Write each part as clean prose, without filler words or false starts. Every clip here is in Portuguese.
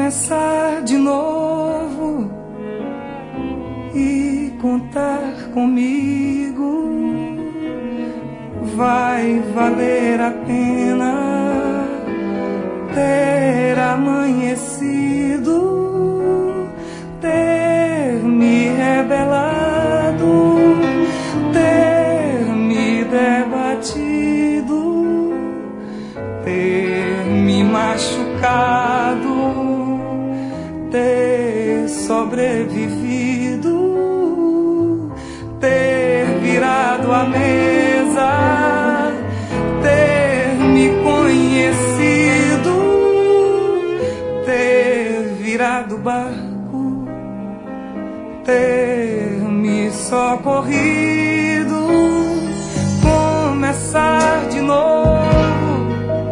começar de novo e contar comigo. Vai valer a pena ter amanhecido, ter me rebelado, ter me debatido, ter me machucado, ter sobrevivido, ter virado a mesa, ter me conhecido, ter virado o barco, ter me socorrido, começar de novo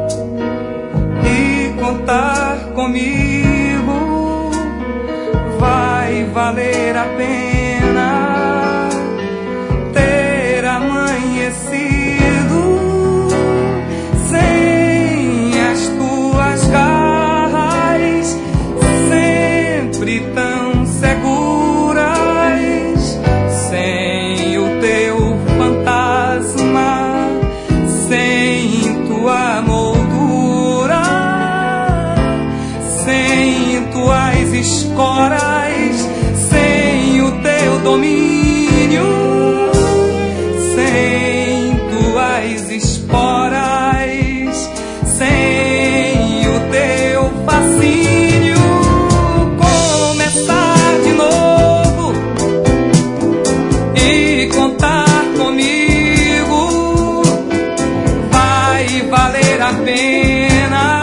e contar comigo. Vai valer a pena ter amanhecido sem as tuas garras, sempre tão seguras, sem o teu fantasma, sem tua moldura, sem tuas esporas, sem o teu domínio, sem tuas esporas, sem o teu fascínio. Começar de novo e contar comigo. Vai valer a pena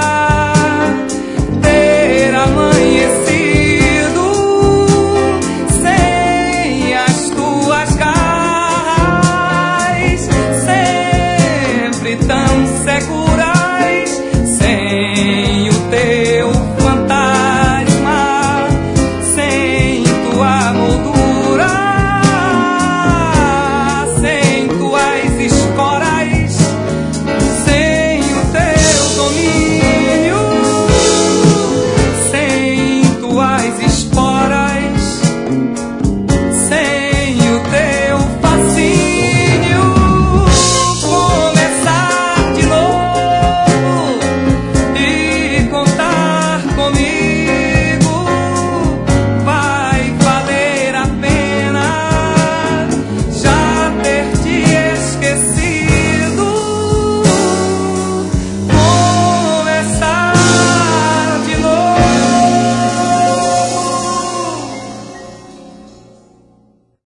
ter amanhecido sem as tuas garras, sempre tão seguras, sem o teu fantasma, sem tua moldura, sem tuas esporas, sem o teu domínio, sem tuas esporas, sem o teu fascínio. Começar de novo e contar comigo.